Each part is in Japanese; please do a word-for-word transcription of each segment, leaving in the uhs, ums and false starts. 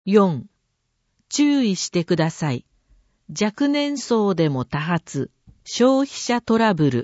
よん. 注意してください。若年層でも多発、消費者トラブル。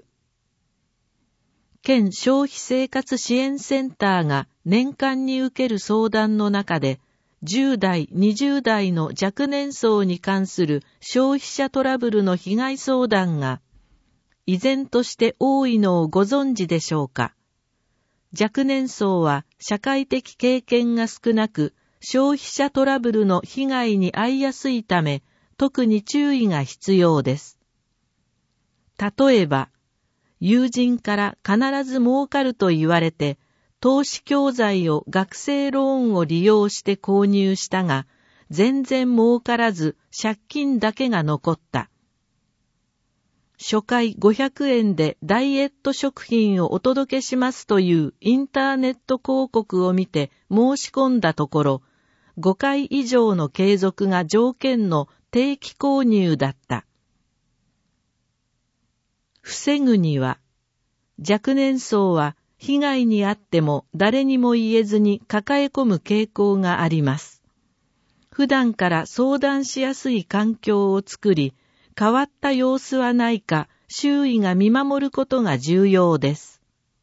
県消費生活支援センターが年間に受ける相談の中で、じゅう代、にじゅう代の若年層に関する消費者トラブルの被害相談が、依然として多いのをご存知でしょうか。若年層は社会的経験が少なく、消費者トラブルの被害に遭いやすいため、特に注意が必要です。例えば、友人から必ず儲かると言われて、投資教材を学生ローンを利用して購入したが、全然儲からず借金だけが残った。初回ごひゃくえんでダイエット食品をお届けしますというインターネット広告を見て申し込んだところ、ごかい以上の継続が条件の定期購入だった。防ぐには、若年層は被害に遭っても誰にも言えずに抱え込む傾向があります。普段から相談しやすい環境を作り、変わった様子はないか周囲が見守ることが重要です。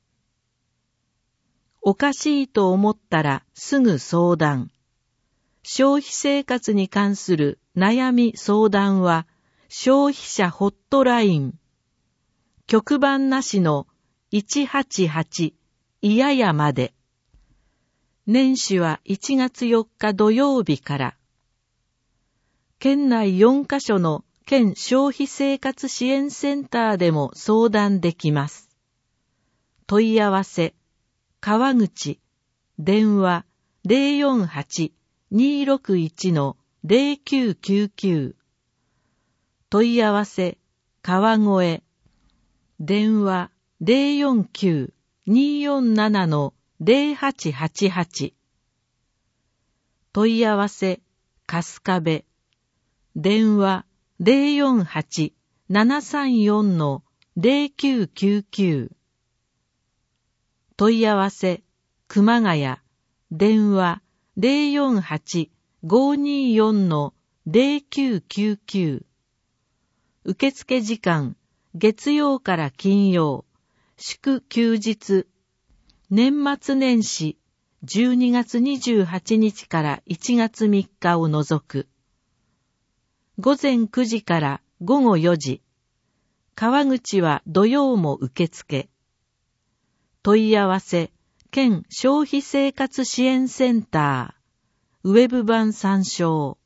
おかしいと思ったらすぐ相談。消費生活に関する悩み相談は消費者ホットライン。局番なしのいちはちはちいややまで。年始はいちがつよっか土曜日から。県内よんカ所の県消費生活支援センターでも相談できます。問い合わせ、川口、電話 ゼロよんはち にーろくいち の ゼロきゅうきゅうきゅう。問い合わせ、川越、電話 ゼロよんきゅう にーよんなな の ゼロはちはちはち。問い合わせ、春日部、電話ゼロよんはち ななさんよん の ゼロきゅうきゅうきゅう。問い合わせ、熊谷、電話ゼロよんはち ごーにーよん の ゼロきゅうきゅうきゅう。受付時間、月曜から金曜、祝休日、年末年始、じゅうにがつにじゅうはちにちからいちがつみっかを除く。午前くじから午後よじ。川口は土曜も受付。問い合わせ、県消費生活支援センター、ウェブ版参照。